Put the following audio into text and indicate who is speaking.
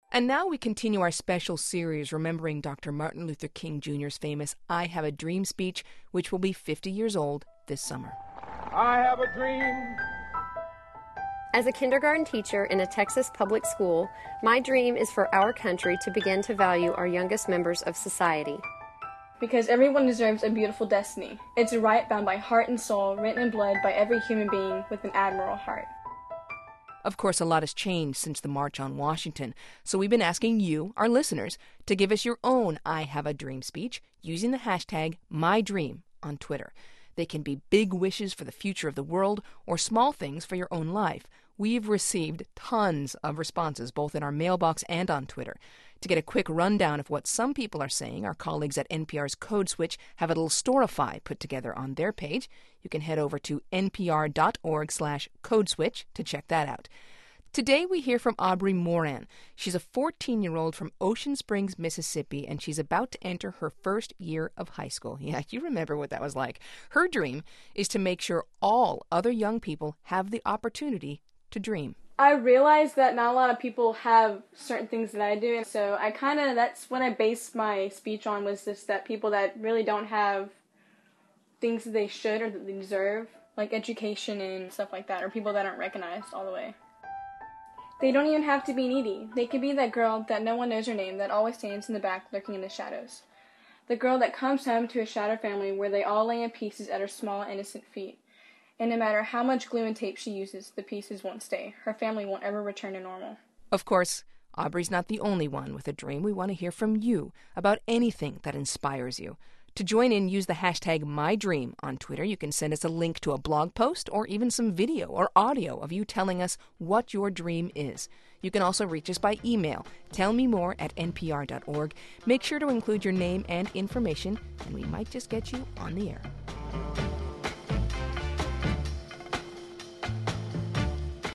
Speaker 1: And now we continue our special series remembering Dr. Martin Luther King Jr.'s famous I Have a Dream speech, which will be 50 years old this summer.
Speaker 2: I have a dream.
Speaker 3: As a kindergarten teacher in a Texas public school, my dream is for our country to begin to value our youngest members of society.
Speaker 4: Because everyone deserves a beautiful destiny. It's a right bound by heart and soul, written in blood by every human being with an admirable heart.
Speaker 1: Of course, a lot has changed since the March on Washington, so we've been asking you, our listeners, to give us your own I Have a Dream speech using the hashtag #MyDream on Twitter. They can be big wishes for the future of the world or small things for your own life. We've received tons of responses, both in our mailbox and on Twitter. To get a quick rundown of what some people are saying, our colleagues at NPR's Code Switch have a little Storify put together on their page. You can head over to npr.org/codeswitch to check that out. Today we hear from Aubrey Moran. She's a 14-year-old from Ocean Springs, Mississippi, and she's about to enter her first year of high school. Yeah, you remember what that was like. Her dream is to make sure all other young people have the opportunity to dream.
Speaker 4: I realized that not a lot of people have certain things that I do, and so that's what I based my speech on, was just that people that really don't have things that they should or that they deserve, like education and stuff like that, or people that aren't recognized all the way. They don't even have to be needy. They could be that girl that no one knows her name, that always stands in the back lurking in the shadows. The girl that comes home to a shattered family where they all lay in pieces at her small, innocent feet. And no matter how much glue and tape she uses, the pieces won't stay. Her family won't ever return to normal.
Speaker 1: Of course, Aubrey's not the only one with a dream. We want to hear from you about anything that inspires you. To join in, use the hashtag #MyDream on Twitter. You can send us a link to a blog post or even some video or audio of you telling us what your dream is. You can also reach us by email, tellmemore@npr.org. Make sure to include your name and information, and we might just get you on the air.